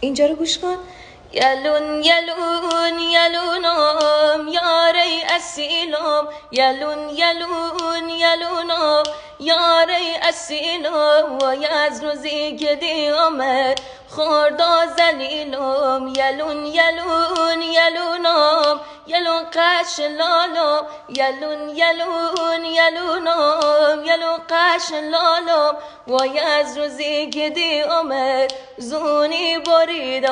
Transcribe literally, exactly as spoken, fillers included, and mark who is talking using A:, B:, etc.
A: اینجا رو گوش کن. یلون یلون یلونم یاری اصیلم، یلون یلون یلونم یاری اصیلم، وای از روزی که دیامه خوردا زلیلم. یلون یلون یلونم یلون قش لالم، یلون یلون یلونم یلون قش لالم، وای از روزی که دیامه زونی بریدم.